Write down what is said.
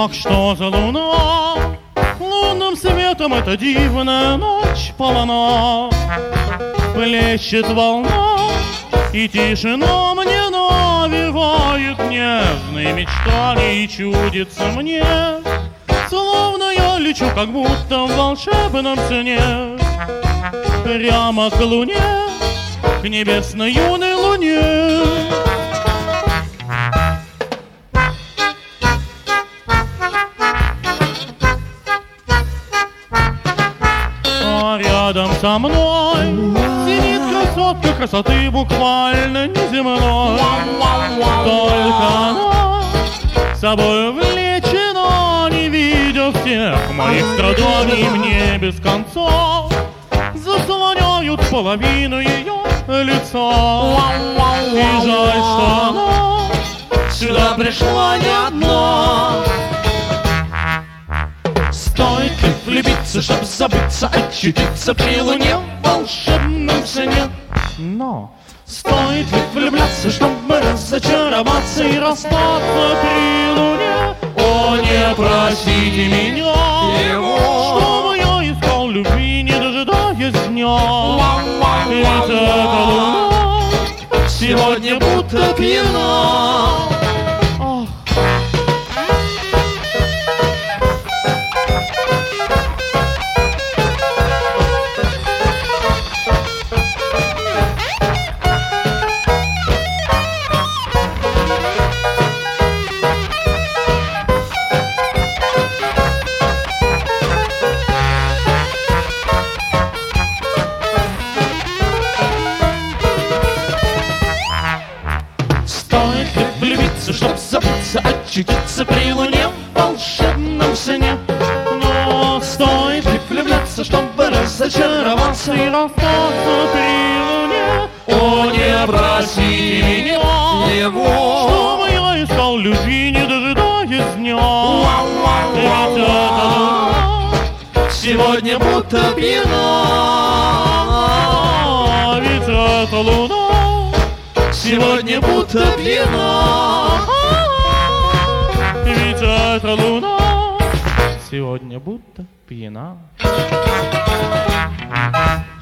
Ах, что за луна, лунным светом эта дивная ночь полна. Плещет волна, и тишина мне навевает нежные мечтания, и чудится мне, словно я лечу, как будто в волшебном сне. Прямо к луне, к небесной юной луне. А рядом со мной сидит красотка, красоты буквально неземной. Только она собой увлечена, не видя всех моих страданий, мне без конца заслоняют половину ее лица. И жаль, что она сюда пришла не одна. Стоит ли влюбиться, чтоб забыться, очутиться при луне в волшебном сне? Но стоит ли влюбляться, чтобы разочароваться и расстаться при луне? О, не просите меня, чтобы я искал любви, не дожидаясь дня. Ведь эта луна сегодня будто пьяна. Чтоб забыться, очутиться при луне в волшебном сне. Но стоит ли влюбляться, чтобы разочароваться и расстаться при луне? О, не просите меня, чтобы я искал любви, не дожидаясь дня. Ведь эта луна сегодня будто пьяна. Ведь эта луна сегодня будто пьяна. Ведь эта луна сегодня будто пьяна.